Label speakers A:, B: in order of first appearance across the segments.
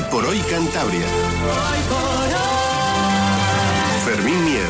A: Hoy por hoy Cantabria. Fermín Mier.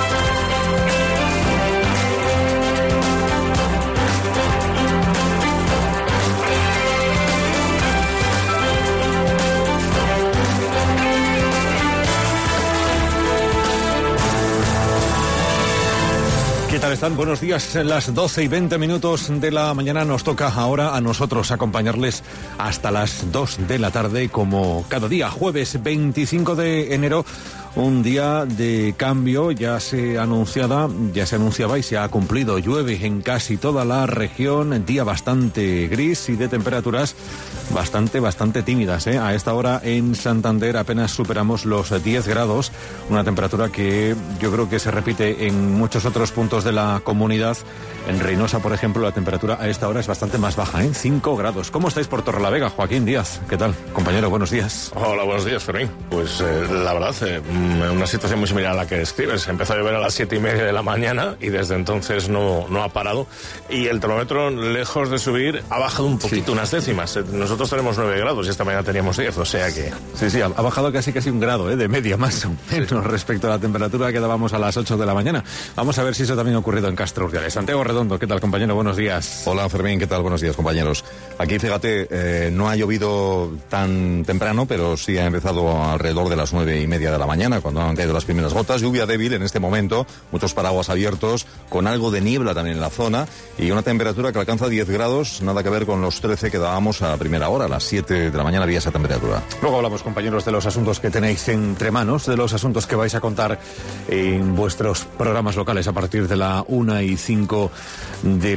B: ¿Qué tal están? Buenos días. Las 12:20 de la mañana nos toca ahora a nosotros acompañarles hasta las 2 de la tarde, como cada día, jueves 25 de enero. Un día de cambio, ya se anunciaba y se ha cumplido. Llueve en casi toda la región, día bastante gris y de temperaturas bastante tímidas, ¿eh? A esta hora en Santander apenas superamos los 10 grados, una temperatura que yo creo que se repite en muchos otros puntos de la comunidad. En Reynosa, por ejemplo, la temperatura a esta hora es bastante más baja, ¿eh? 5 grados. ¿Cómo estáis por Torrelavega, Joaquín Díaz? ¿Qué tal, compañero? Buenos días.
C: Hola, buenos días, Fermín. Pues la verdad, una situación muy similar a la que describes. Empezó a llover a las 7:30 de la mañana y desde entonces no ha parado. Y el termómetro, lejos de subir, ha bajado un poquito, unas décimas. Nosotros tenemos 9 grados y esta mañana teníamos 10, o sea que...
B: Sí, ha bajado casi un grado, de media, más o menos, respecto a la temperatura que dábamos a las 8 de la mañana. Vamos a ver si eso también ha ocurrido en Castro Urdiales. Santiago Redondo, ¿qué tal, compañero? Buenos días.
D: Hola, Fermín, ¿qué tal? Buenos días, compañeros. Aquí, fíjate, no ha llovido tan temprano, pero sí ha empezado alrededor de las 9:30 de la mañana, cuando han caído las primeras gotas. Lluvia débil en este momento, muchos paraguas abiertos, con algo de niebla también en la zona, y una temperatura que alcanza 10 grados, nada que ver con los 13 que dábamos a primera hora. A las 7 de la mañana había esa temperatura.
B: Luego hablamos, compañeros, de los asuntos que tenéis entre manos, de los asuntos que vais a contar en vuestros programas locales a partir de la 1:05 de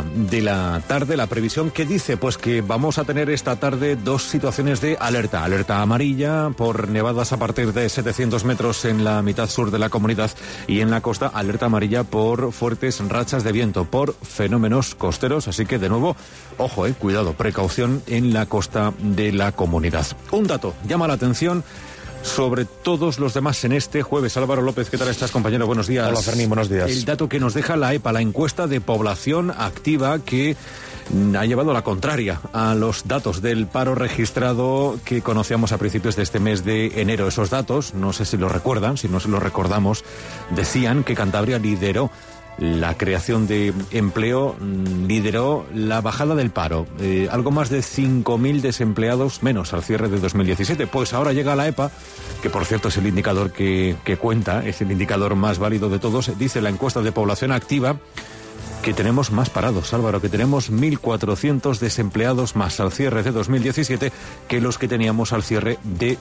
B: la tarde. La previsión, ¿qué dice? Pues que vamos a tener esta tarde dos situaciones de alerta. Alerta amarilla por nevadas a partir de 700 metros en la mitad sur de la comunidad, y en la costa alerta amarilla por fuertes rachas de viento, por fenómenos costeros. Así que, de nuevo, ojo, cuidado, precaución en la costa de la comunidad. Un dato llama la atención sobre todos los demás en este jueves. Álvaro López, ¿qué tal estás, compañero? Buenos días.
E: Hola, Fermín, buenos días.
B: El dato que nos deja la EPA, la encuesta de población activa, que ha llevado la contraria a los datos del paro registrado que conocíamos a principios de este mes de enero. Esos datos, no sé si lo recuerdan, si no se los recordamos, decían que Cantabria lideró la creación de empleo, lideró la bajada del paro. Algo más de 5.000 desempleados menos al cierre de 2017. Pues ahora llega la EPA, que por cierto es el indicador que cuenta, es el indicador más válido de todos. Dice la encuesta de población activa que tenemos más parados, Álvaro, que tenemos 1.400 desempleados más al cierre de 2017 que los que teníamos al cierre de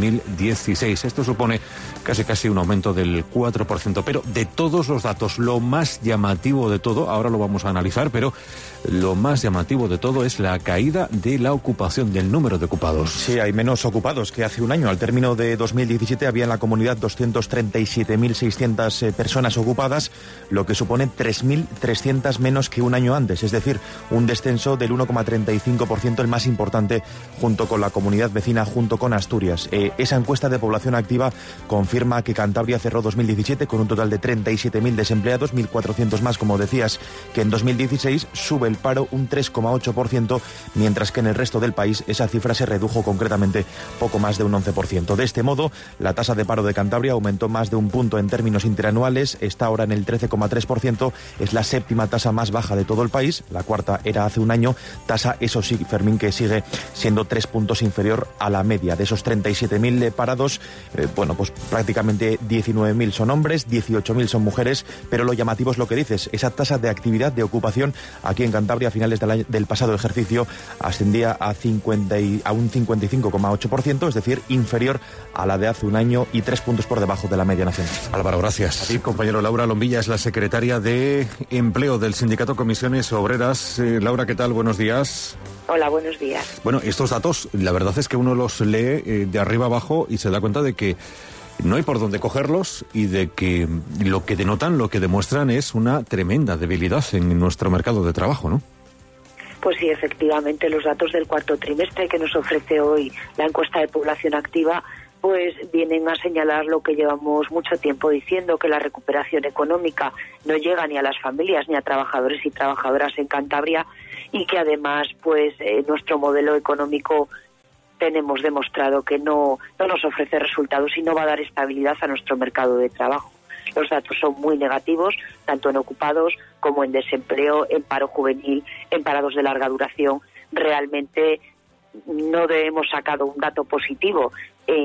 B: 2016. Esto supone casi un aumento del 4%. Pero de todos los datos, lo más llamativo de todo, ahora lo vamos a analizar, pero lo más llamativo de todo es la caída de la ocupación, del número de ocupados.
E: Sí, hay menos ocupados que hace un año. Al término de 2017 había en la comunidad 237.600 personas ocupadas, lo que supone 3.300 menos que un año antes, es decir, un descenso del 1,35%, el más importante junto con la comunidad vecina, junto con Asturias. Esa encuesta de población activa confirma que Cantabria cerró 2017 con un total de 37.000 desempleados, 1.400 más, como decías, que en 2016. Sube el paro un 3,8%, mientras que en el resto del país esa cifra se redujo concretamente poco más de un 11%. De este modo, la tasa de paro de Cantabria aumentó más de un punto en términos interanuales, está ahora en el 13,3%, es la séptima tasa más baja de todo el país, la cuarta era hace un año, tasa, eso sí, Fermín, que sigue siendo 3 puntos inferior a la media. De esos 37.000 parados, pues prácticamente 19.000 son hombres, 18.000 son mujeres, pero lo llamativo es lo que dices, esa tasa de actividad, de ocupación, aquí en Cantabria a finales del pasado ejercicio ascendía a un 55,8%, es decir, inferior a la de hace un año y 3 puntos por debajo de la media nacional.
B: Álvaro, gracias. A ti, compañero. Laura Lombilla es la secretaria de Empleo del Sindicato Comisiones Obreras. Laura, ¿qué tal? Buenos días.
F: Hola, buenos días.
B: Bueno, estos datos, la verdad es que uno los lee de arriba abajo y se da cuenta de que no hay por dónde cogerlos y de que lo que denotan, lo que demuestran es una tremenda debilidad en nuestro mercado de trabajo, ¿no?
F: Pues sí, efectivamente, los datos del cuarto trimestre que nos ofrece hoy la encuesta de población activa pues vienen a señalar lo que llevamos mucho tiempo diciendo, que la recuperación económica no llega ni a las familias ni a trabajadores y trabajadoras en Cantabria, y que además pues nuestro modelo económico tenemos demostrado que no nos ofrece resultados y no va a dar estabilidad a nuestro mercado de trabajo. Los datos son muy negativos, tanto en ocupados como en desempleo, en paro juvenil, en parados de larga duración. Realmente no hemos sacado un dato positivo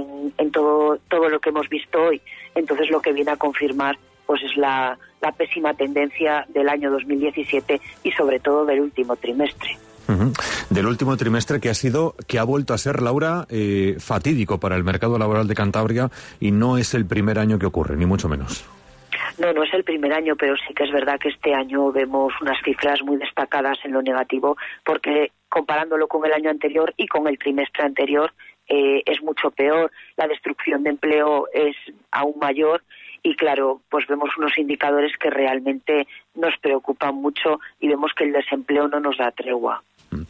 F: en todo lo que hemos visto hoy. Entonces lo que viene a confirmar pues es la pésima tendencia del año 2017 y sobre todo del último trimestre.
B: Del último trimestre que ha vuelto a ser, Laura, fatídico para el mercado laboral de Cantabria, y no es el primer año que ocurre, ni mucho menos.
F: No es el primer año, pero sí que es verdad que este año vemos unas cifras muy destacadas en lo negativo, porque comparándolo con el año anterior y con el trimestre anterior es mucho peor. La destrucción de empleo es aún mayor y, claro, pues vemos unos indicadores que realmente nos preocupan mucho y vemos que el desempleo no nos da tregua.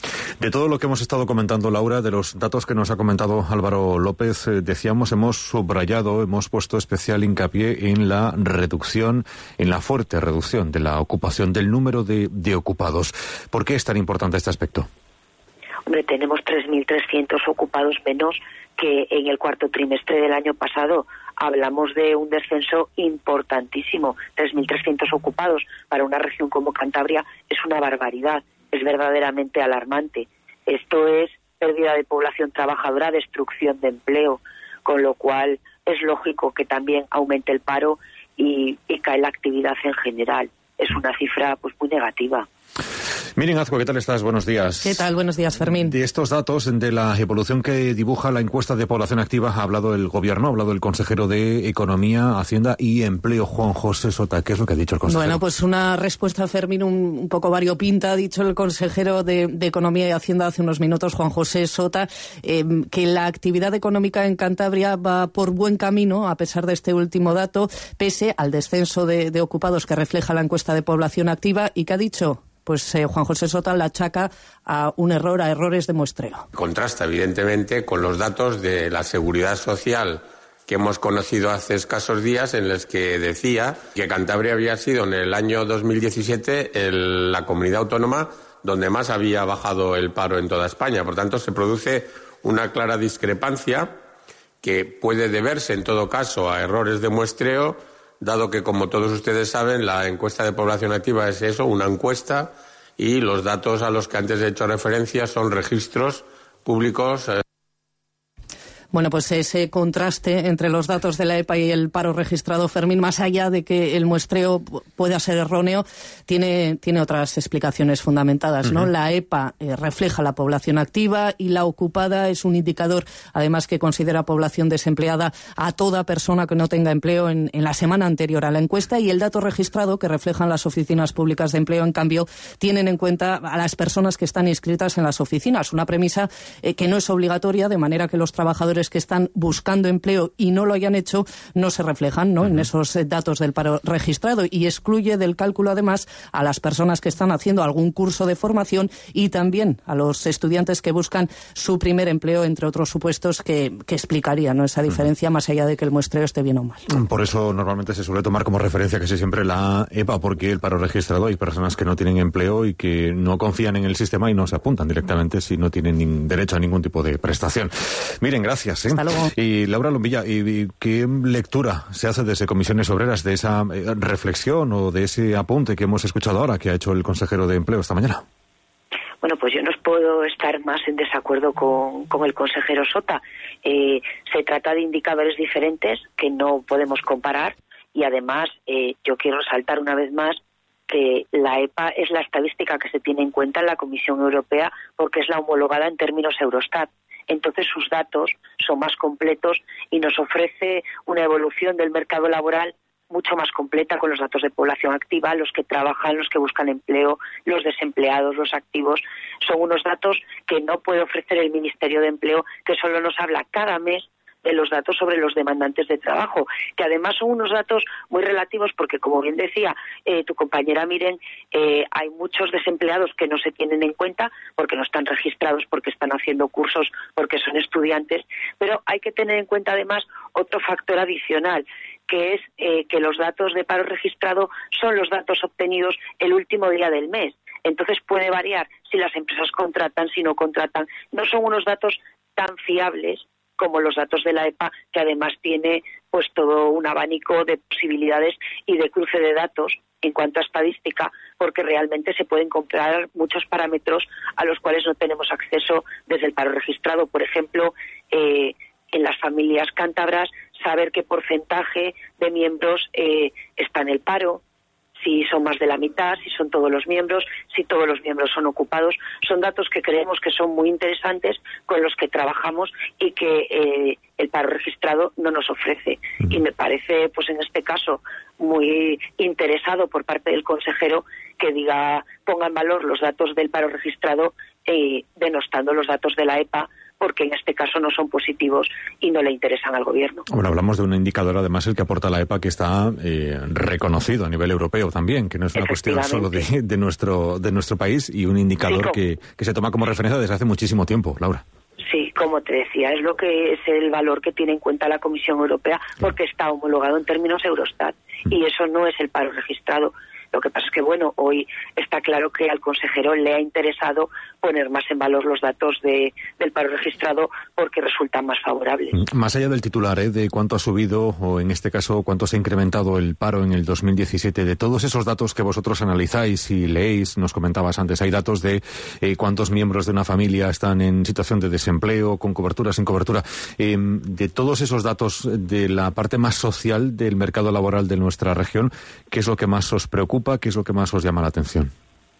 B: De todo lo que hemos estado comentando, Laura, de los datos que nos ha comentado Álvaro López, decíamos, hemos subrayado, hemos puesto especial hincapié en la reducción, en la fuerte reducción de la ocupación, del número de ocupados. ¿Por qué es tan importante este aspecto?
F: Hombre, tenemos 3.300 ocupados menos que en el cuarto trimestre del año pasado. Hablamos de un descenso importantísimo. 3.300 ocupados para una región como Cantabria es una barbaridad. Es verdaderamente alarmante. Esto es pérdida de población trabajadora, destrucción de empleo, con lo cual es lógico que también aumente el paro y cae la actividad en general. Es una cifra pues muy negativa.
B: Miren, Azcue, ¿qué tal estás? Buenos días.
G: ¿Qué tal? Buenos días, Fermín.
B: De estos datos, de la evolución que dibuja la encuesta de población activa, ha hablado el Gobierno, ha hablado el consejero de Economía, Hacienda y Empleo, Juan José Sota. ¿Qué es lo que ha dicho el consejero?
G: Bueno, pues una respuesta, Fermín, un poco variopinta. Ha dicho el consejero de Economía y Hacienda hace unos minutos, Juan José Sota, que la actividad económica en Cantabria va por buen camino, a pesar de este último dato, pese al descenso de ocupados que refleja la encuesta de población activa, y que ha dicho... Pues Juan José Sota la achaca a errores de muestreo.
H: Contrasta, evidentemente, con los datos de la Seguridad Social que hemos conocido hace escasos días, en los que decía que Cantabria había sido en el año 2017 la comunidad autónoma donde más había bajado el paro en toda España. Por tanto, se produce una clara discrepancia que puede deberse, en todo caso, a errores de muestreo, dado que, como todos ustedes saben, la encuesta de población activa es eso, una encuesta, y los datos a los que antes he hecho referencia son registros públicos.
G: Bueno, pues ese contraste entre los datos de la EPA y el paro registrado, Fermín, más allá de que el muestreo pueda ser erróneo, tiene otras explicaciones fundamentadas, ¿no? La EPA refleja la población activa y la ocupada es un indicador, además, que considera población desempleada a toda persona que no tenga empleo en la semana anterior a la encuesta, y el dato registrado que reflejan las oficinas públicas de empleo, en cambio, tienen en cuenta a las personas que están inscritas en las oficinas. Una premisa que no es obligatoria, de manera que los trabajadores que están buscando empleo y no lo hayan hecho no se reflejan, ¿no?, en esos datos del paro registrado, y excluye del cálculo, además, a las personas que están haciendo algún curso de formación y también a los estudiantes que buscan su primer empleo, entre otros supuestos que explicaría, ¿no?, esa diferencia, más allá de que el muestreo esté bien o mal.
B: Por eso normalmente se suele tomar como referencia casi siempre la EPA, porque el paro registrado, hay personas que no tienen empleo y que no confían en el sistema y no se apuntan directamente si no tienen derecho a ningún tipo de prestación. Miren, gracias.
G: Hasta luego.
B: Y Laura Lombilla, ¿y qué lectura se hace desde Comisiones Obreras de esa reflexión o de ese apunte que hemos escuchado ahora que ha hecho el consejero de Empleo esta mañana?
F: Bueno, pues yo no puedo estar más en desacuerdo con el consejero Sota. Se trata de indicadores diferentes que no podemos comparar, y además yo quiero resaltar una vez más que la EPA es la estadística que se tiene en cuenta en la Comisión Europea porque es la homologada en términos Eurostat. Entonces sus datos son más completos y nos ofrece una evolución del mercado laboral mucho más completa, con los datos de población activa, los que trabajan, los que buscan empleo, los desempleados, los activos. Son unos datos que no puede ofrecer el Ministerio de Empleo, que solo nos habla cada mes de los datos sobre los demandantes de trabajo, que además son unos datos muy relativos porque, como bien decía tu compañera Miren, hay muchos desempleados que no se tienen en cuenta porque no están registrados, porque están haciendo cursos, porque son estudiantes, pero hay que tener en cuenta además otro factor adicional, que es que los datos de paro registrado son los datos obtenidos el último día del mes. Entonces puede variar si las empresas contratan, si no contratan. No son unos datos tan fiables como los datos de la EPA, que además tiene pues todo un abanico de posibilidades y de cruce de datos en cuanto a estadística, porque realmente se pueden comparar muchos parámetros a los cuales no tenemos acceso desde el paro registrado. Por ejemplo, en las familias cántabras, saber qué porcentaje de miembros está en el paro, si son más de la mitad, si son todos los miembros, si todos los miembros son ocupados. Son datos que creemos que son muy interesantes, con los que trabajamos y que el paro registrado no nos ofrece. Y me parece, pues en este caso, muy interesado por parte del consejero que ponga en valor los datos del paro registrado, denostando los datos de la EPA, porque en este caso no son positivos y no le interesan al gobierno.
B: Bueno, hablamos de un indicador, además, el que aporta la EPA, que está reconocido a nivel europeo también, que no es una cuestión solo de nuestro país, y un indicador que se toma como referencia desde hace muchísimo tiempo, Laura.
F: Sí, como te decía, es lo que es el valor que tiene en cuenta la Comisión Europea, porque está homologado en términos Eurostat, y eso no es el paro registrado. Lo que pasa es que, bueno, hoy está claro que al consejero le ha interesado poner más en valor los datos del paro registrado porque resultan más favorables.
B: Más allá del titular, de cuánto ha subido, o en este caso cuánto se ha incrementado el paro en el 2017, de todos esos datos que vosotros analizáis y leéis, nos comentabas antes, hay datos de cuántos miembros de una familia están en situación de desempleo, con cobertura, sin cobertura. De todos esos datos de la parte más social del mercado laboral de nuestra región, ¿qué es lo que más os preocupa? ¿Qué es lo que más os llama la atención?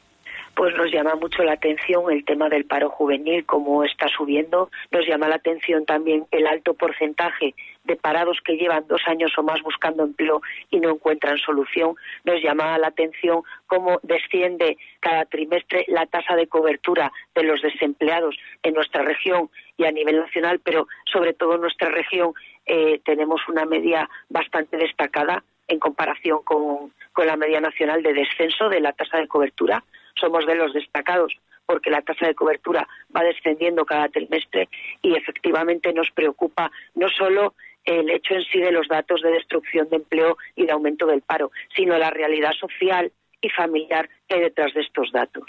F: Pues nos llama mucho la atención el tema del paro juvenil, cómo está subiendo. Nos llama la atención también el alto porcentaje de parados que llevan 2 años o más buscando empleo y no encuentran solución. Nos llama la atención cómo desciende cada trimestre la tasa de cobertura de los desempleados en nuestra región y a nivel nacional, pero sobre todo en nuestra región tenemos una media bastante destacada en comparación con la media nacional de descenso de la tasa de cobertura. Somos de los destacados porque la tasa de cobertura va descendiendo cada trimestre, y efectivamente nos preocupa no solo el hecho en sí de los datos de destrucción de empleo y de aumento del paro, sino la realidad social y familiar que hay detrás de estos datos.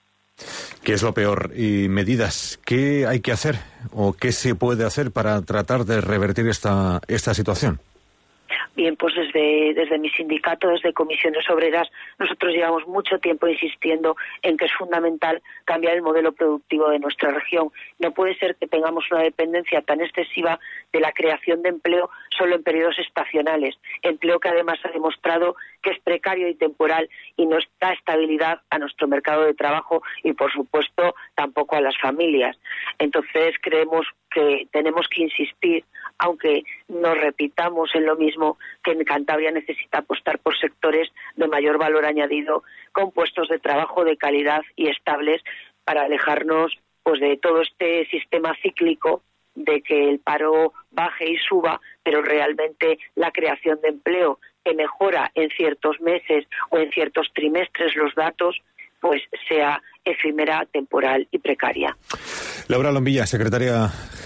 B: ¿Qué es lo peor? ¿Y medidas? ¿Qué hay que hacer o qué se puede hacer para tratar de revertir esta situación?
F: Bien, pues desde mi sindicato, desde Comisiones Obreras, nosotros llevamos mucho tiempo insistiendo en que es fundamental cambiar el modelo productivo de nuestra región. No puede ser que tengamos una dependencia tan excesiva de la creación de empleo solo en periodos estacionales, empleo que además ha demostrado que es precario y temporal y no da estabilidad a nuestro mercado de trabajo y, por supuesto, tampoco a las familias. Entonces, creemos que tenemos que insistir, aunque nos repitamos en lo mismo, que en Cantabria necesita apostar por sectores de mayor valor añadido, con puestos de trabajo de calidad y estables, para alejarnos pues de todo este sistema cíclico de que el paro baje y suba, pero realmente la creación de empleo, que mejora en ciertos meses o en ciertos trimestres los datos, pues sea efímera, temporal y precaria.
B: Laura Lombilla, secretaria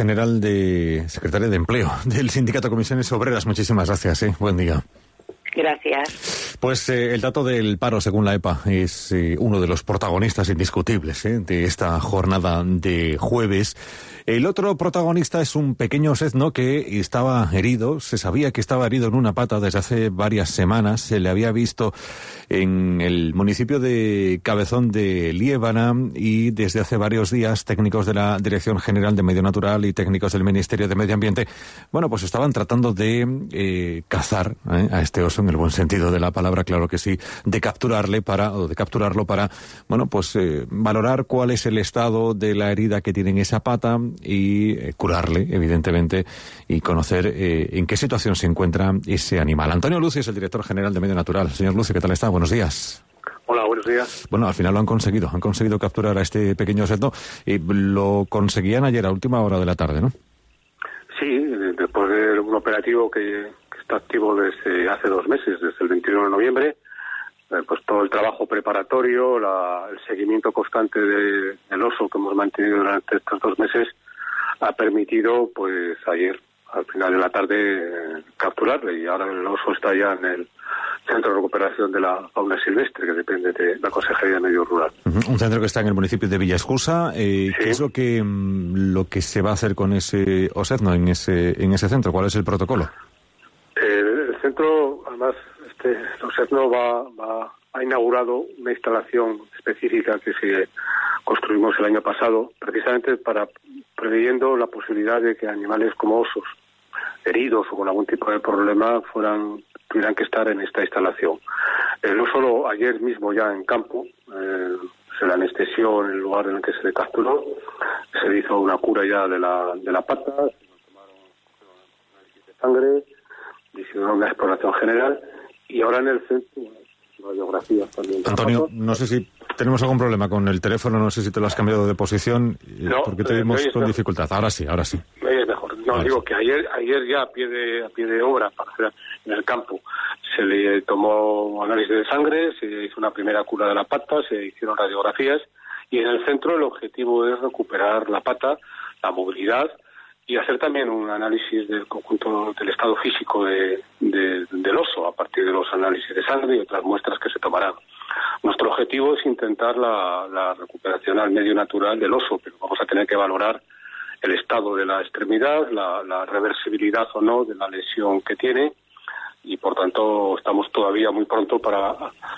B: de Empleo del Sindicato Comisiones Obreras, muchísimas gracias. Buen día.
F: Gracias.
B: Pues el dato del paro, según la EPA, es uno de los protagonistas indiscutibles de esta jornada de jueves. El otro protagonista es un pequeño sezno que estaba herido, se sabía que estaba herido en una pata desde hace varias semanas, se le había visto en el municipio de Cabezón de Liébana, y desde hace varios días técnicos de la Dirección General de Medio Natural y técnicos del Ministerio de Medio Ambiente, pues estaban tratando de cazar a este oso, en el buen sentido de la palabra, claro que sí, de capturarlo para valorar cuál es el estado de la herida que tiene en esa pata y curarle, evidentemente, y conocer en qué situación se encuentra ese animal. Antonio Lucio es el director general de Medio Natural. Señor Lucio, ¿qué tal está? Buenos días.
I: Hola, buenos días.
B: Bueno, al final lo han conseguido capturar a este pequeño sezno. Lo conseguían ayer a última hora de la tarde, ¿no?
I: Sí, después de un operativo que está activo desde hace 2 meses, desde el 21 de noviembre, pues todo el trabajo preparatorio, el seguimiento constante del oso que hemos mantenido durante estos 2 meses, ha permitido, pues ayer, al final de la tarde, capturarle, y ahora el oso está ya Centro de Recuperación de la Fauna Silvestre, que depende de la Consejería de Medio Rural.
B: Un centro que está en el municipio de Villaescusa.
I: Sí.
B: ¿Qué es lo que se va a hacer con ese OSETNO en ese centro? ¿Cuál es el protocolo?
I: El centro, además, OSETNO ha inaugurado una instalación específica que construimos el año pasado, precisamente preveyendo la posibilidad de que animales como osos heridos o con algún tipo de problema tuvieran que estar en esta instalación. No solo ayer mismo ya en campo, se le anestesió en el lugar en el que se le capturó, se le hizo una cura ya de la pata, se le tomaron análisis de sangre, le hicieron una exploración general, y ahora en el centro, radiografías también.
B: Antonio, no sé si tenemos algún problema con el teléfono, no sé si te lo has cambiado de posición, porque te vimos con dificultad. Ahora sí.
I: Me oyes mejor. No, digo que ayer ya a pie de obra, para hacer en el campo, se le tomó análisis de sangre, se hizo una primera cura de la pata, se hicieron radiografías, y en el centro el objetivo es recuperar la pata, la movilidad, y hacer también un análisis del conjunto del estado físico del oso a partir de los análisis de sangre y otras muestras que se tomarán. Nuestro objetivo es intentar la recuperación al medio natural del oso, pero vamos a tener que valorar el estado de la extremidad, la reversibilidad o no de la lesión que tiene, y por tanto estamos todavía muy pronto para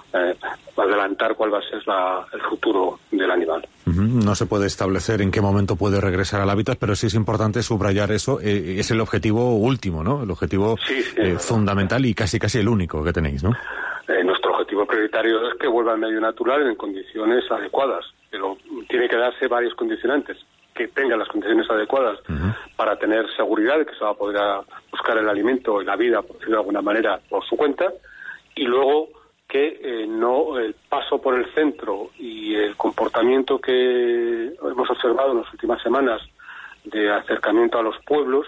I: adelantar cuál va a ser el futuro del animal.
B: No se puede establecer en qué momento puede regresar al hábitat, pero sí es importante subrayar eso. Es el objetivo último, ¿no? El objetivo fundamental y casi el único que tenéis, ¿no?
I: Nuestro objetivo prioritario es que vuelva al medio natural en condiciones adecuadas, pero tiene que darse varios condicionantes. Que tenga las condiciones adecuadas para tener seguridad de que se va a poder buscar el alimento y la vida, por decirlo de alguna manera, por su cuenta, y luego que el paso por el centro y el comportamiento que hemos observado en las últimas semanas de acercamiento a los pueblos,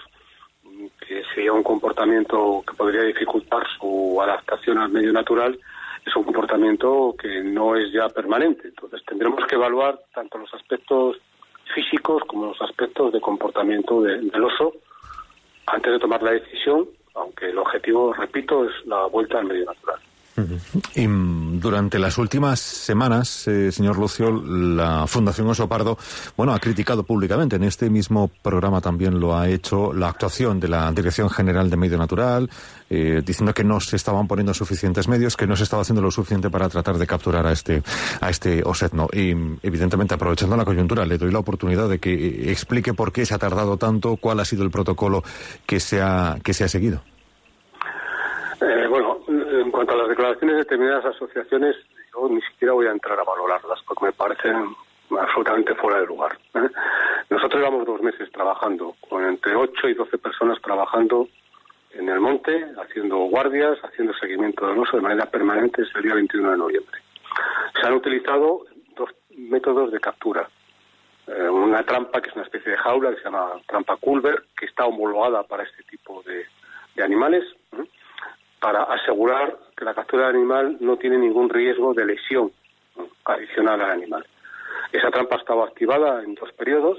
I: que sería un comportamiento que podría dificultar su adaptación al medio natural, es un comportamiento que no es ya permanente. Entonces tendremos que evaluar tanto los aspectos físicos como los aspectos de comportamiento del oso antes de tomar la decisión, aunque el objetivo, repito, es la vuelta al medio natural.
B: Y durante las últimas semanas, señor Lucio, la Fundación Oso Pardo, ha criticado públicamente, en este mismo programa también lo ha hecho, la actuación de la Dirección General de Medio Natural, diciendo que no se estaban poniendo suficientes medios, que no se estaba haciendo lo suficiente para tratar de capturar a este OSETNO. Y evidentemente, aprovechando la coyuntura, le doy la oportunidad de que explique por qué se ha tardado tanto, cuál ha sido el protocolo que se ha seguido.
I: En cuanto a las declaraciones de determinadas asociaciones, yo ni siquiera voy a entrar a valorarlas porque me parecen absolutamente fuera de lugar. Nosotros llevamos 2 meses trabajando, con entre 8 y 12 personas trabajando en el monte, haciendo guardias, haciendo seguimiento del oso de manera permanente desde el día 21 de noviembre. Se han utilizado 2 métodos de captura. Una trampa, que es una especie de jaula, que se llama trampa Culver, que está homologada para este tipo de animales, para asegurar que la captura del animal no tiene ningún riesgo de lesión adicional al animal. Esa trampa estaba activada en 2 periodos,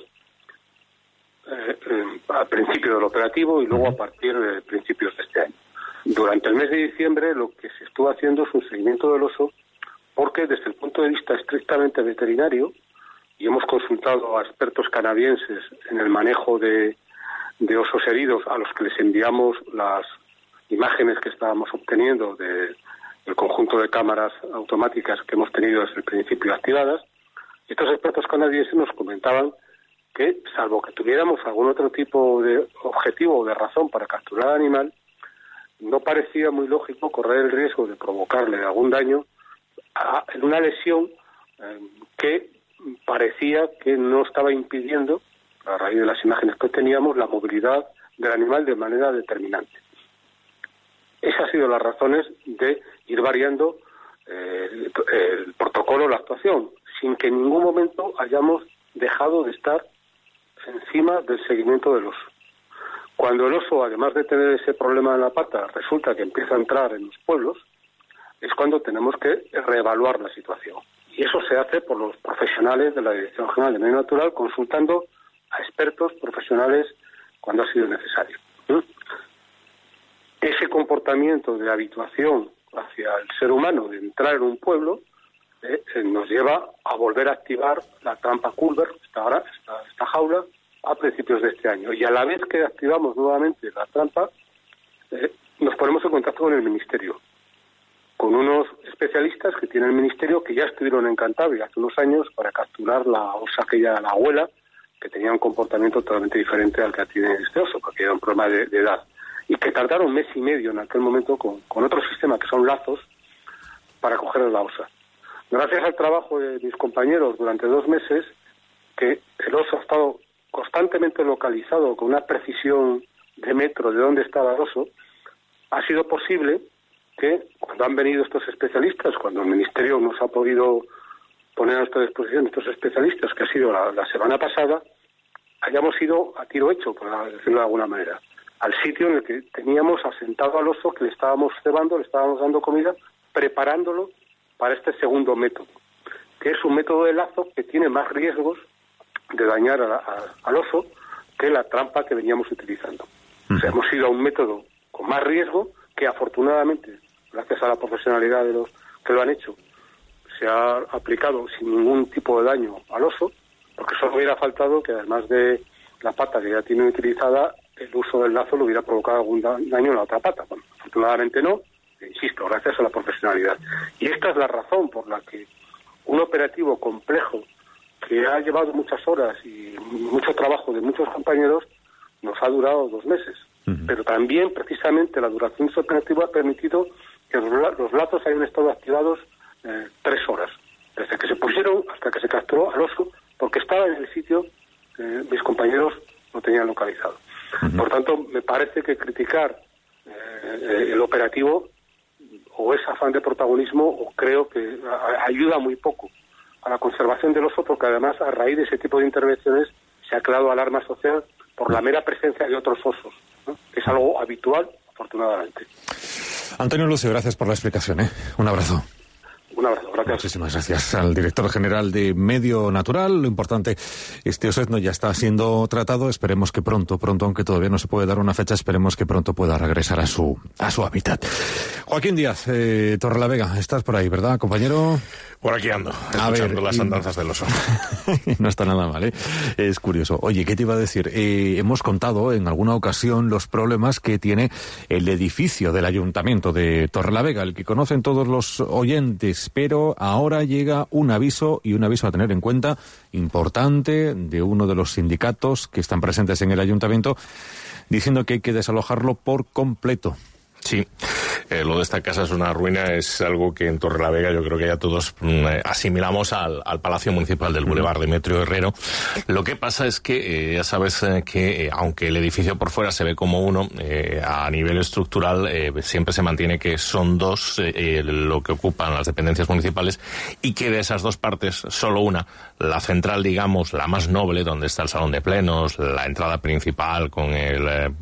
I: al principio del operativo y luego a partir de principios de este año. Durante el mes de diciembre lo que se estuvo haciendo es un seguimiento del oso, porque desde el punto de vista estrictamente veterinario, y hemos consultado a expertos canadienses en el manejo de osos heridos, a los que les enviamos las imágenes que estábamos obteniendo del conjunto de cámaras automáticas que hemos tenido desde el principio activadas, estos expertos canadienses nos comentaban que, salvo que tuviéramos algún otro tipo de objetivo o de razón para capturar al animal, no parecía muy lógico correr el riesgo de provocarle algún daño en una lesión que parecía que no estaba impidiendo, a raíz de las imágenes que teníamos, la movilidad del animal de manera determinante. Esas han sido las razones de ir variando el protocolo, la actuación, sin que en ningún momento hayamos dejado de estar encima del seguimiento del oso. Cuando el oso, además de tener ese problema en la pata, resulta que empieza a entrar en los pueblos, es cuando tenemos que reevaluar la situación. Y eso se hace por los profesionales de la Dirección General de Medio Natural, consultando a expertos profesionales cuando ha sido necesario. Ese comportamiento de habituación hacia el ser humano de entrar en un pueblo nos lleva a volver a activar la trampa Culver, esta jaula, a principios de este año. Y a la vez que activamos nuevamente la trampa, nos ponemos en contacto con el Ministerio, con unos especialistas que tiene el Ministerio que ya estuvieron en Cantabria hace unos años para capturar la osa aquella, la abuela, que tenía un comportamiento totalmente diferente al que tiene este oso, porque era un problema de edad. Y que tardaron 1 mes y medio en aquel momento con otro sistema que son lazos para coger la osa. Gracias al trabajo de mis compañeros durante 2 meses, que el oso ha estado constantemente localizado con una precisión de metro de dónde estaba el oso, ha sido posible que cuando han venido estos especialistas, cuando el Ministerio nos ha podido poner a nuestra disposición estos especialistas, que ha sido la semana pasada, hayamos ido a tiro hecho, por decirlo de alguna manera, al sitio en el que teníamos asentado al oso, que le estábamos cebando, le estábamos dando comida, preparándolo para este segundo método, que es un método de lazo que tiene más riesgos de dañar al oso que la trampa que veníamos utilizando. O sea, hemos ido a un método con más riesgo que afortunadamente, gracias a la profesionalidad de los que lo han hecho, se ha aplicado sin ningún tipo de daño al oso, porque solo hubiera faltado que además de la pata que ya tiene utilizada, el uso del lazo le hubiera provocado algún daño en la otra pata. Bueno, afortunadamente no, insisto, gracias a la profesionalidad. Y esta es la razón por la que un operativo complejo que ha llevado muchas horas y mucho trabajo de muchos compañeros nos ha durado 2 meses. Pero también, precisamente, la duración de ese operativo ha permitido que los lazos hayan estado activados 3 horas, desde que se pusieron hasta que se capturó al oso, porque estaba en el sitio que mis compañeros lo tenían localizado. Por tanto, me parece que criticar el operativo o es afán de protagonismo, o creo que ayuda muy poco a la conservación del oso, porque además a raíz de ese tipo de intervenciones se ha creado alarma social por la mera presencia de otros osos, ¿no? Es algo habitual, afortunadamente.
B: Antonio Lucio, gracias por la explicación, ¿eh? Un abrazo.
I: Un abrazo, gracias.
B: Muchísimas gracias al director general de Medio Natural. Lo importante, este oso ya está siendo tratado. Esperemos que pronto, aunque todavía no se puede dar una fecha, esperemos que pronto pueda regresar a su hábitat. Joaquín Díaz, Torrelavega, estás por ahí, ¿verdad, compañero?
C: Por aquí ando, escuchando las andanzas del oso.
B: No está nada mal, ¿eh? Es curioso. Oye, ¿qué te iba a decir? Hemos contado en alguna ocasión los problemas que tiene el edificio del Ayuntamiento de Torrelavega, el que conocen todos los oyentes, pero ahora llega un aviso a tener en cuenta importante de uno de los sindicatos que están presentes en el Ayuntamiento, diciendo que hay que desalojarlo por completo.
C: Sí, lo de esta casa es una ruina, es algo que en Torrelavega yo creo que ya todos asimilamos al Palacio Municipal del Boulevard Demetrio Herrero. Lo que pasa es que ya sabes que aunque el edificio por fuera se ve como uno, a nivel estructural siempre se mantiene que son 2 lo que ocupan las dependencias municipales, y que de esas 2 partes solo una, la central, digamos, la más noble, donde está el salón de plenos, la entrada principal con el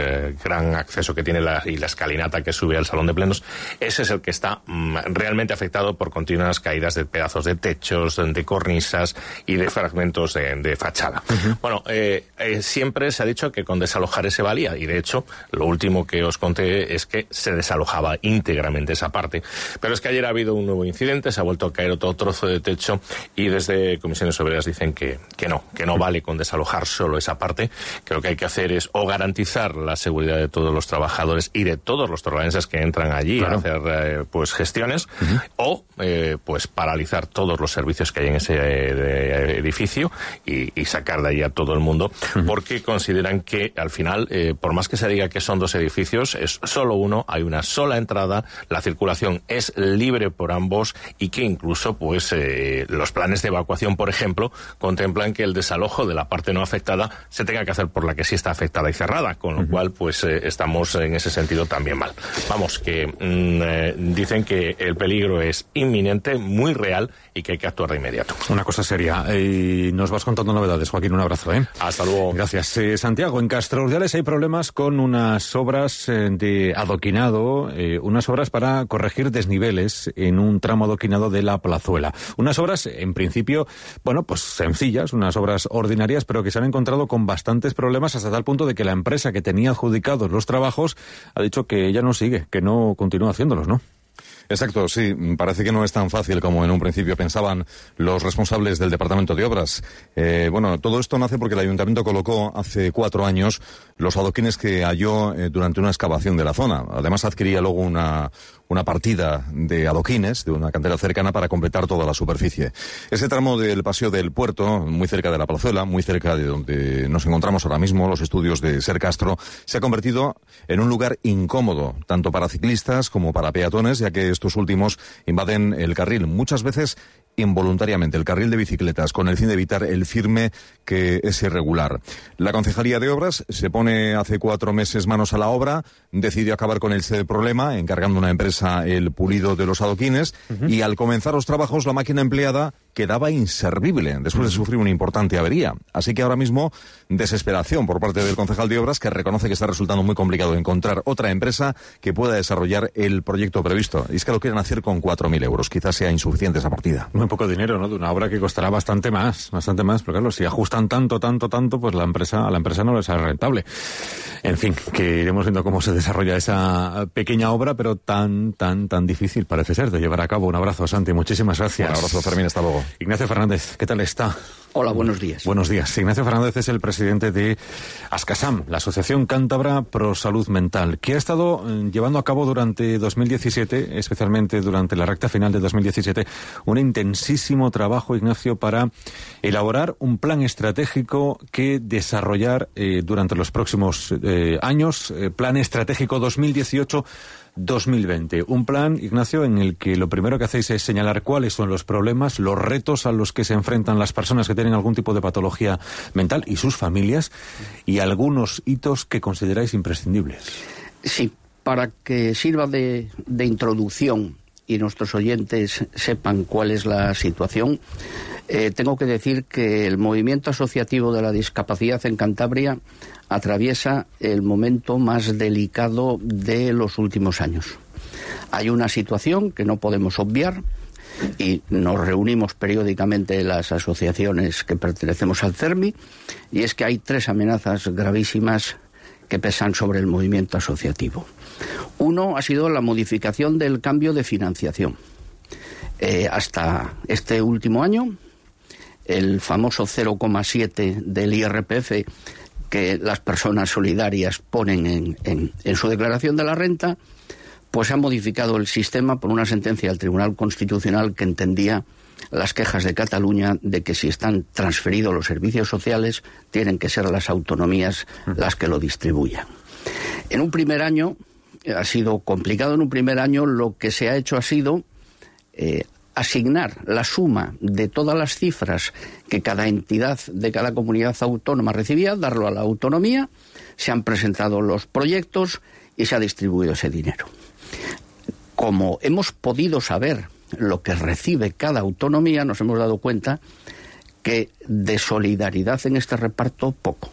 C: gran acceso que tiene y la escalinata que sube al salón de plenos, ese es el que está realmente afectado por continuas caídas de pedazos de techos, de cornisas y de fragmentos de fachada. Bueno, siempre se ha dicho que con desalojar se valía, y de hecho lo último que os conté es que se desalojaba íntegramente esa parte, pero es que ayer ha habido un nuevo incidente, se ha vuelto a caer otro trozo de techo, y desde Comisiones Obreras dicen que no vale con desalojar solo esa parte, que lo que hay que hacer es o garantizar la seguridad de todos los trabajadores y de todos los torrelaveenses que entran allí a hacer gestiones, o pues paralizar todos los servicios que hay en ese edificio y sacar de allí a todo el mundo, porque consideran que al final, por más que se diga que son 2 edificios, es solo uno, hay una sola entrada, la circulación es libre por ambos, y que incluso pues los planes de evacuación, por ejemplo, contemplan que el desalojo de la parte no afectada se tenga que hacer por la que sí está afectada y cerrada, con lo cual pues estamos en ese sentido también mal. Vamos, que dicen que el peligro es inminente, muy real, y que hay que actuar de inmediato.
B: Una cosa seria. Nos vas contando novedades, Joaquín, un abrazo, ¿eh?
C: Hasta luego.
B: Gracias. Santiago, en Castro Urdiales hay problemas con unas obras de adoquinado, unas obras para corregir desniveles en un tramo adoquinado de la Plazuela. Unas obras, en principio, bueno, pues sencillas, unas obras ordinarias, pero que se han encontrado con bastantes problemas, hasta tal punto de que la empresa que tenía adjudicados los trabajos ha dicho que ella no sigue, que no continúa haciéndolos, ¿no?
D: Exacto, sí. Parece que no es tan fácil como en un principio pensaban los responsables del Departamento de Obras. Todo esto nace porque el Ayuntamiento colocó hace 4 años los adoquines que halló durante una excavación de la zona. Además adquiría luego una partida de adoquines de una cantera cercana para completar toda la superficie. Ese tramo del Paseo del Puerto, muy cerca de la Plazuela, muy cerca de donde nos encontramos ahora mismo, los estudios de Ser Castro, se ha convertido en un lugar incómodo, tanto para ciclistas como para peatones, ya que estos últimos invaden el carril, muchas veces involuntariamente, el carril de bicicletas, con el fin de evitar el firme que es irregular. La Concejalía de Obras se pone hace 4 meses manos a la obra, decidió acabar con ese problema, encargando a una empresa el pulido de los adoquines, y al comenzar los trabajos la máquina empleada quedaba inservible después de sufrir una importante avería. Así que ahora mismo desesperación por parte del concejal de Obras, que reconoce que está resultando muy complicado encontrar otra empresa que pueda desarrollar el proyecto previsto. Y es que lo quieren hacer con 4.000 euros. Quizás sea insuficiente esa partida.
B: Muy poco dinero, ¿no? De una obra que costará bastante más, pero claro, si ajustan tanto, pues a la empresa no les sale rentable. En fin, que iremos viendo cómo se desarrolla esa pequeña obra, pero tan difícil parece ser de llevar a cabo. Un abrazo, Santi, muchísimas gracias.
D: Un abrazo, Fermín, hasta luego.
B: Ignacio Fernández, ¿qué tal está?
J: Hola, buenos días.
B: Buenos días. Ignacio Fernández es el presidente de Ascasam, la Asociación Cántabra Pro Salud Mental, que ha estado llevando a cabo durante 2017, especialmente durante la recta final de 2017, un intensísimo trabajo, Ignacio, para elaborar un plan estratégico que desarrollar durante los próximos años, plan estratégico 2018-2020. Un plan, Ignacio, en el que lo primero que hacéis es señalar cuáles son los problemas, los retos a los que se enfrentan las personas que tienen algún tipo de patología mental y sus familias, y algunos hitos que consideráis imprescindibles.
J: Sí, para que sirva de introducción y nuestros oyentes sepan cuál es la situación, tengo que decir que el movimiento asociativo de la discapacidad en Cantabria atraviesa el momento más delicado de los últimos años. Hay una situación que no podemos obviar, y nos reunimos periódicamente las asociaciones que pertenecemos al CERMI, y es que hay 3 amenazas gravísimas que pesan sobre el movimiento asociativo. Uno ha sido la modificación del cambio de financiación. Hasta este último año, el famoso 0,7 del IRPF que las personas solidarias ponen en su declaración de la renta, pues ha modificado el sistema por una sentencia del Tribunal Constitucional que entendía las quejas de Cataluña de que si están transferidos los servicios sociales tienen que ser las autonomías las que lo distribuyan. En un primer año ha sido complicado. En un primer año lo que se ha hecho ha sido asignar la suma de todas las cifras que cada entidad de cada comunidad autónoma recibía, darlo a la autonomía, se han presentado los proyectos y se ha distribuido ese dinero. Como hemos podido saber lo que recibe cada autonomía, nos hemos dado cuenta que de solidaridad en este reparto, poco.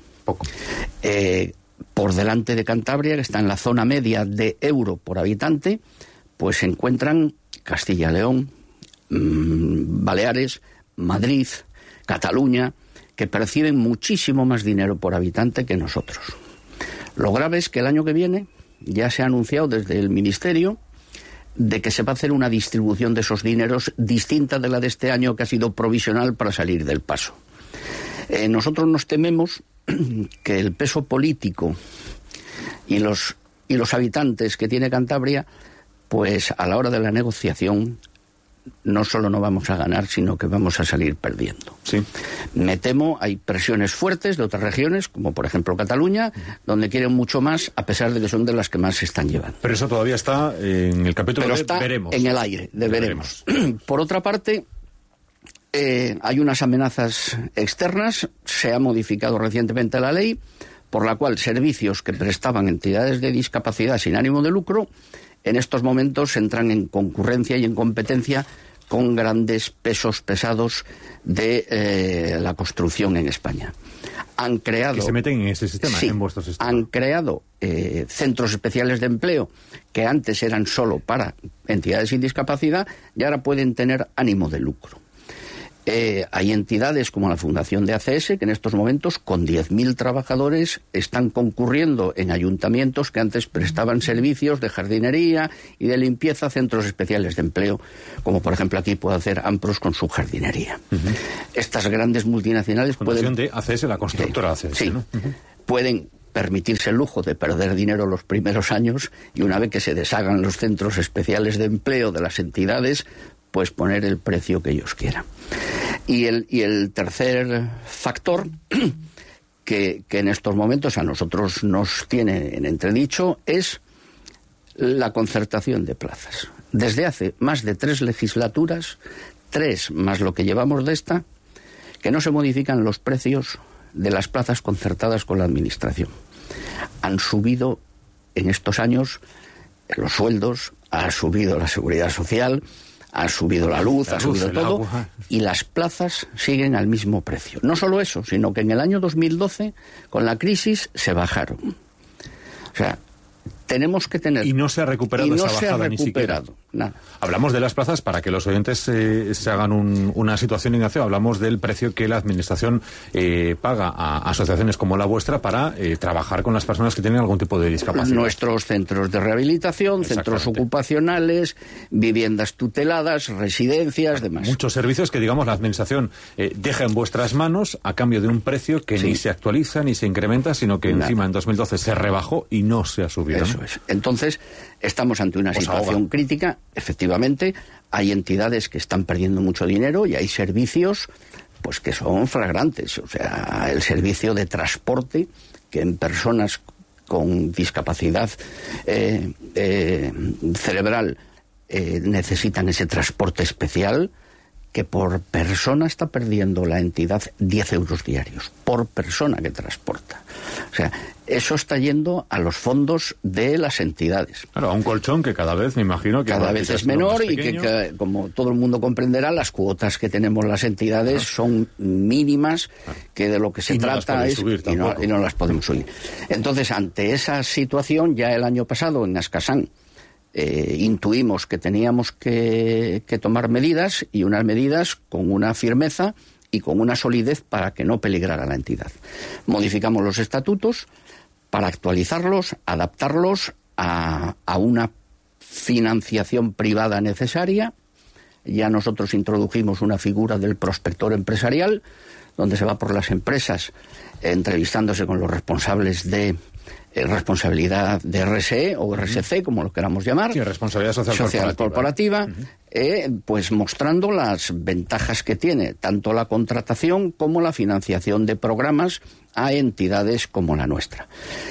J: Por delante de Cantabria, que está en la zona media de euro por habitante, pues se encuentran Castilla y León, Baleares, Madrid, Cataluña, que perciben muchísimo más dinero por habitante que nosotros. Lo grave es que el año que viene ya se ha anunciado desde el Ministerio de que se va a hacer una distribución de esos dineros distinta de la de este año, que ha sido provisional para salir del paso. Nosotros nos tememos que el peso político y los habitantes que tiene Cantabria, pues a la hora de la negociación no solo no vamos a ganar, sino que vamos a salir perdiendo.
B: Sí.
J: Me temo, hay presiones fuertes de otras regiones, como por ejemplo Cataluña, donde quieren mucho más, a pesar de que son de las que más se están llevando.
B: Pero eso todavía está en el capítulo de veremos.
J: En el aire, de veremos. Por otra parte, hay unas amenazas externas. Se ha modificado recientemente la ley, por la cual servicios que prestaban entidades de discapacidad sin ánimo de lucro en estos momentos entran en concurrencia y en competencia con grandes pesos pesados de la construcción en España. Han creado...
B: Que se meten en ese sistema,
J: sí,
B: en vuestro sistema.
J: Han creado centros especiales de empleo que antes eran solo para entidades sin discapacidad y ahora pueden tener ánimo de lucro. Hay entidades como la Fundación de ACS que en estos momentos con 10.000 trabajadores están concurriendo en ayuntamientos que antes prestaban servicios de jardinería y de limpieza a centros especiales de empleo, como por ejemplo aquí puede hacer Ampros con su jardinería. Estas grandes multinacionales
B: Fundación de ACS, la constructora ACS,
J: sí,
B: ¿no?
J: pueden permitirse el lujo de perder dinero los primeros años y una vez que se deshagan los centros especiales de empleo de las entidades, pues poner el precio que ellos quieran. Y el tercer factor que en estos momentos a nosotros nos tiene en entredicho es la concertación de plazas. Desde hace más de 3 legislaturas, 3 más lo que llevamos de esta, que no se modifican los precios de las plazas concertadas con la Administración. Han subido en estos años los sueldos, ha subido la seguridad social, ha subido la luz, ha subido todo, y las plazas siguen al mismo precio. No solo eso, sino que en el año 2012, con la crisis, se bajaron. O sea, tenemos que tener...
B: Y no se ha recuperado esa bajada ni siquiera.
J: Nada.
B: Hablamos de las plazas para que los oyentes se hagan una situación, Ignacio. Hablamos del precio que la Administración paga a asociaciones como la vuestra para trabajar con las personas que tienen algún tipo de discapacidad.
J: Nuestros centros de rehabilitación, centros ocupacionales, viviendas tuteladas, residencias, demás.
B: Muchos servicios que, digamos, la Administración deja en vuestras manos a cambio de un precio que ni se actualiza ni se incrementa, sino que encima en 2012 se rebajó y no se ha subido.
J: Eso es. Entonces, estamos ante una situación crítica. Efectivamente, hay entidades que están perdiendo mucho dinero y hay servicios pues que son flagrantes. O sea, el servicio de transporte, que en personas con discapacidad cerebral necesitan ese transporte especial, que por persona está perdiendo la entidad 10 euros diarios, por persona que transporta. O sea, eso está yendo a los fondos de las entidades.
B: Claro, a un colchón que cada vez, me imagino, que
J: cada vez es menor y que, como todo el mundo comprenderá, las cuotas que tenemos las entidades son mínimas, que de lo que se trata es... Y no las podemos subir. Entonces, ante esa situación, ya el año pasado en Ascasán, intuimos que teníamos que tomar medidas, y unas medidas con una firmeza y con una solidez para que no peligrara la entidad. Modificamos los estatutos para actualizarlos, adaptarlos a una financiación privada necesaria. Ya nosotros introdujimos una figura del prospector empresarial, donde se va por las empresas entrevistándose con los responsables de responsabilidad de RSE o RSC, como lo queramos llamar.
B: Sí, responsabilidad social
J: corporativa. Pues mostrando las ventajas que tiene tanto la contratación como la financiación de programas a entidades como la nuestra.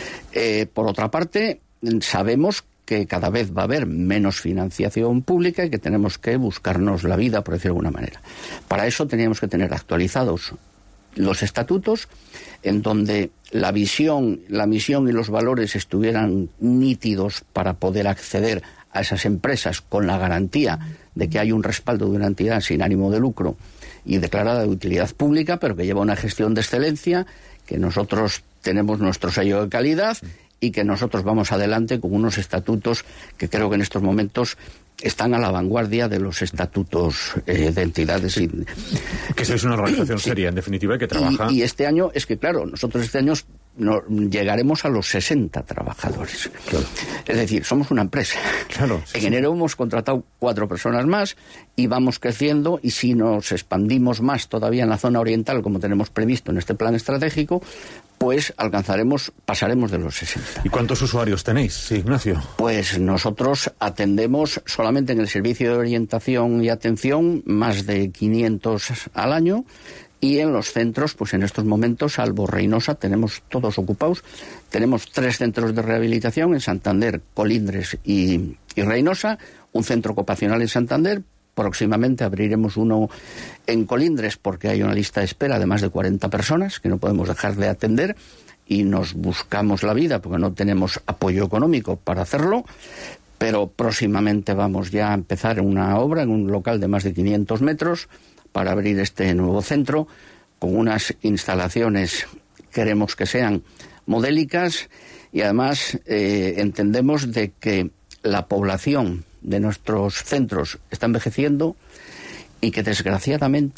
J: Por otra parte, sabemos que cada vez va a haber menos financiación pública y que tenemos que buscarnos la vida, por decirlo de alguna manera. Para eso teníamos que tener actualizados los estatutos, en donde la visión, la misión y los valores estuvieran nítidos para poder acceder a esas empresas con la garantía de que hay un respaldo de una entidad sin ánimo de lucro y declarada de utilidad pública, pero que lleva una gestión de excelencia, que nosotros tenemos nuestro sello de calidad y que nosotros vamos adelante con unos estatutos que creo que en estos momentos están a la vanguardia de los estatutos de entidades.
B: Sí. Que sois una organización seria, en definitiva, y que trabaja...
J: Y este año, es que claro, nosotros este año llegaremos a los 60 trabajadores.
B: Claro.
J: Es decir, somos una empresa.
B: Claro,
J: en enero hemos contratado 4 personas más y vamos creciendo, y si nos expandimos más todavía en la zona oriental, como tenemos previsto en este plan estratégico, pues pasaremos de los 60.
B: ¿Y cuántos usuarios tenéis, Ignacio?
J: Pues nosotros atendemos solamente en el servicio de orientación y atención más de 500 al año, y en los centros, pues en estos momentos, salvo Reynosa, tenemos todos ocupados. Tenemos 3 centros de rehabilitación en Santander, Colindres y Reynosa, un centro ocupacional en Santander. Próximamente abriremos uno en Colindres porque hay una lista de espera de más de 40 personas que no podemos dejar de atender y nos buscamos la vida porque no tenemos apoyo económico para hacerlo, pero próximamente vamos ya a empezar una obra en un local de más de 500 metros para abrir este nuevo centro con unas instalaciones, queremos que sean modélicas, y además entendemos de que la población de nuestros centros está envejeciendo y que desgraciadamente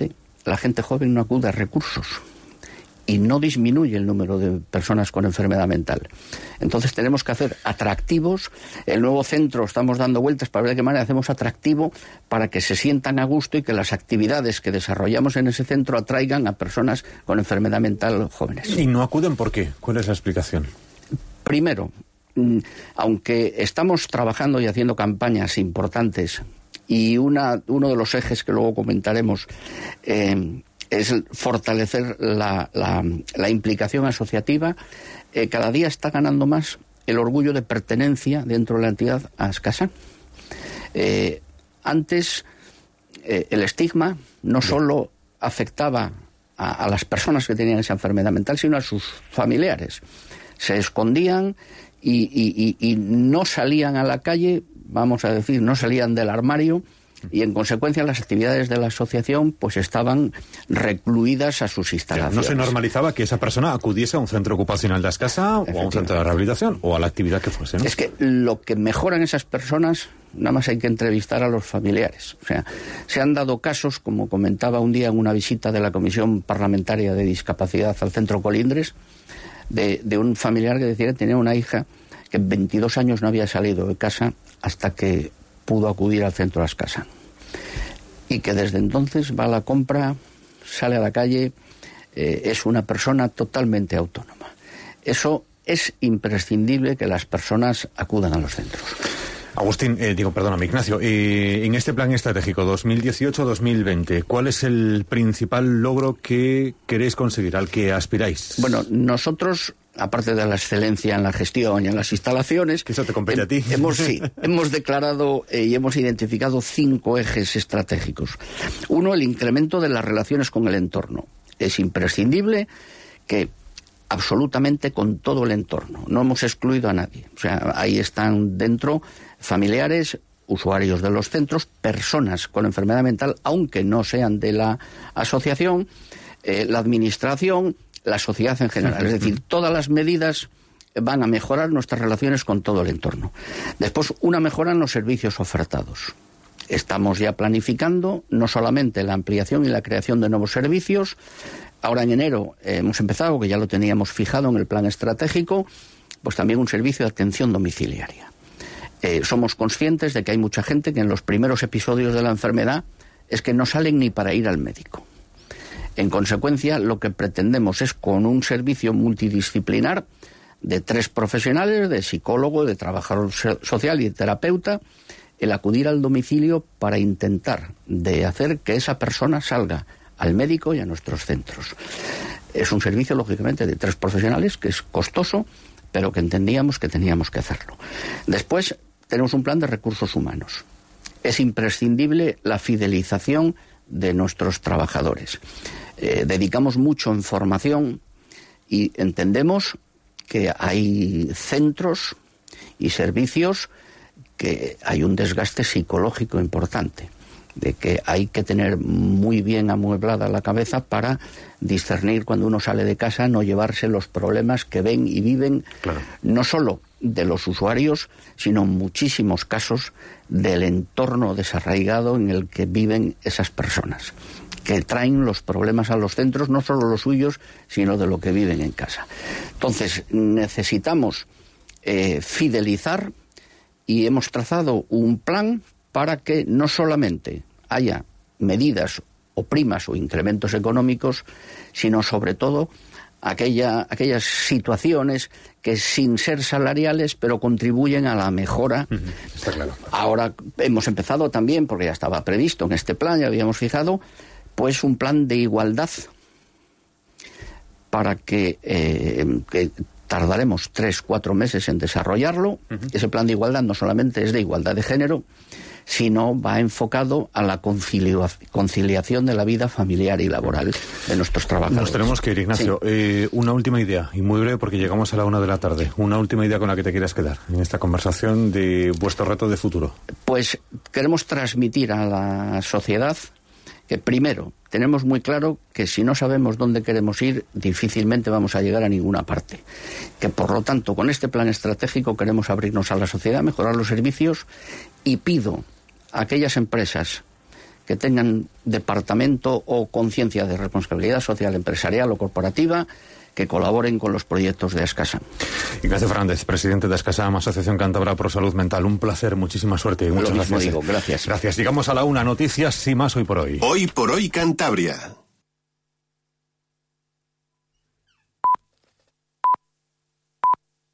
J: la gente joven no acude a recursos y no disminuye el número de personas con enfermedad mental. Entonces tenemos que hacer atractivos. El nuevo centro, estamos dando vueltas para ver de qué manera hacemos atractivo para que se sientan a gusto y que las actividades que desarrollamos en ese centro atraigan a personas con enfermedad mental jóvenes.
B: ¿Y no acuden por qué? ¿Cuál es la explicación?
J: Primero, aunque estamos trabajando y haciendo campañas importantes, y uno de los ejes que luego comentaremos es fortalecer la implicación asociativa, cada día está ganando más el orgullo de pertenencia dentro de la entidad a Ascasa. Antes el estigma no solo afectaba a las personas que tenían esa enfermedad mental, sino a sus familiares. Se escondían y no salían a la calle, vamos a decir, no salían del armario, y en consecuencia las actividades de la asociación pues estaban recluidas a sus instalaciones.
B: No se normalizaba que esa persona acudiese a un centro ocupacional de Ascasa o a un centro de rehabilitación o a la actividad que fuese, ¿no?
J: Es que lo que mejoran esas personas, nada más hay que entrevistar a los familiares. O sea, se han dado casos, como comentaba un día en una visita de la Comisión Parlamentaria de Discapacidad al Centro Colindres, de un familiar que decía que tenía una hija que en 22 años no había salido de casa hasta que pudo acudir al centro de Ascasa, y que desde entonces va a la compra, sale a la calle, es una persona totalmente autónoma. Eso es imprescindible, que las personas acudan a los centros.
B: Agustín, Ignacio, en este plan estratégico 2018-2020, ¿cuál es el principal logro que queréis conseguir, al que aspiráis?
J: Bueno, nosotros, aparte de la excelencia en la gestión y en las instalaciones,
B: que eso te compete a ti.
J: Hemos declarado y hemos identificado 5 ejes estratégicos. Uno, el incremento de las relaciones con el entorno. Es imprescindible que absolutamente con todo el entorno. No hemos excluido a nadie. O sea, ahí están dentro familiares, usuarios de los centros, personas con enfermedad mental, aunque no sean de la asociación, la administración, la sociedad en general. Es decir, todas las medidas van a mejorar nuestras relaciones con todo el entorno. Después, una mejora en los servicios ofertados. Estamos ya planificando no solamente la ampliación y la creación de nuevos servicios. Ahora en enero hemos empezado, que ya lo teníamos fijado en el plan estratégico, pues también un servicio de atención domiciliaria. Somos conscientes de que hay mucha gente que en los primeros episodios de la enfermedad es que no salen ni para ir al médico. En consecuencia, lo que pretendemos es, con un servicio multidisciplinar de 3 profesionales, de psicólogo, de trabajador social y de terapeuta, el acudir al domicilio para intentar de hacer que esa persona salga al médico y a nuestros centros. Es un servicio, lógicamente, de 3 profesionales, que es costoso, pero que entendíamos que teníamos que hacerlo. Después, tenemos un plan de recursos humanos. Es imprescindible la fidelización de nuestros trabajadores. Dedicamos mucho en formación y entendemos que hay centros y servicios que hay un desgaste psicológico importante, de que hay que tener muy bien amueblada la cabeza para discernir cuando uno sale de casa, no llevarse los problemas que ven y viven, claro, no solo de los usuarios, sino en muchísimos casos del entorno desarraigado en el que viven esas personas, que traen los problemas a los centros, no solo los suyos, sino de lo que viven en casa. Entonces, necesitamos fidelizar, y hemos trazado un plan para que no solamente haya medidas o primas o incrementos económicos, sino sobre todo aquellas situaciones que, sin ser salariales, pero contribuyen a la mejora.
B: Está claro.
J: Ahora hemos empezado también, porque ya estaba previsto en este plan, ya habíamos fijado, pues un plan de igualdad para que tardaremos 3-4 meses en desarrollarlo. Ese plan de igualdad no solamente es de igualdad de género, sino va enfocado a la conciliación de la vida familiar y laboral de nuestros trabajadores.
B: Nos tenemos que ir, Ignacio. Sí. Una última idea, y muy breve porque llegamos a la 1 de la tarde. Una última idea con la que te quieras quedar en esta conversación de vuestro reto de futuro.
J: Pues queremos transmitir a la sociedad que, primero, tenemos muy claro que si no sabemos dónde queremos ir, difícilmente vamos a llegar a ninguna parte. Que, por lo tanto, con este plan estratégico queremos abrirnos a la sociedad, mejorar los servicios, y pido a aquellas empresas que tengan departamento o conciencia de responsabilidad social, empresarial o corporativa, que colaboren con los proyectos de Ascasam.
B: Ignacio Fernández, presidente de Ascasam, Asociación Cántabra Pro Salud Mental. Un placer, muchísima suerte y muchas gracias.
J: Gracias.
B: Gracias. Llegamos a la una. Noticias, sin más, hoy por hoy.
A: Hoy por hoy, Cantabria.